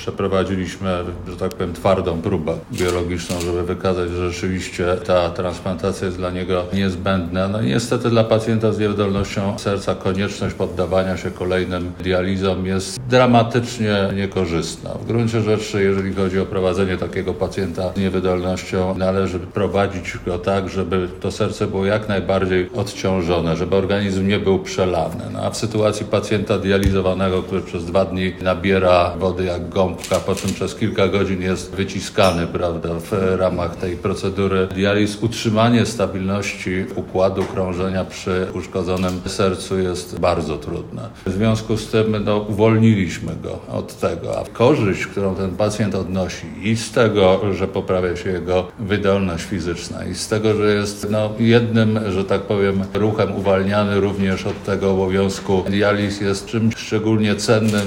przeprowadziliśmy, że tak powiem, twardą próbę biologiczną, żeby wykazać, że rzeczywiście ta transplantacja jest dla niego niezbędna. No i niestety dla pacjenta z niewydolnością serca konieczność poddawania się kolejnym dializom jest dramatycznie niekorzystna. W gruncie rzeczy, jeżeli chodzi o prowadzenie takiego pacjenta z niewydolnością, należy prowadzić go tak, żeby to serce było jak najbardziej odciążone, żeby organizm nie był przelany. No a w sytuacji pacjenta dializowanego, który przez 2 dni nabiera wody jak gąbka, po czym przez kilka godzin jest wyciskany, prawda, w ramach tej procedury dializ, utrzymanie stabilności układu krążenia przy uszkodzonym sercu jest bardzo trudne. W związku z tym uwolniliśmy go od tego, a korzyść, którą ten pacjent odnosi i z tego, że poprawia się jego wydolność fizyczna i z tego, że jest jednym, że tak powiem, ruchem uwalniany również od tego obowiązku dializ, jest czymś szczególnie cennym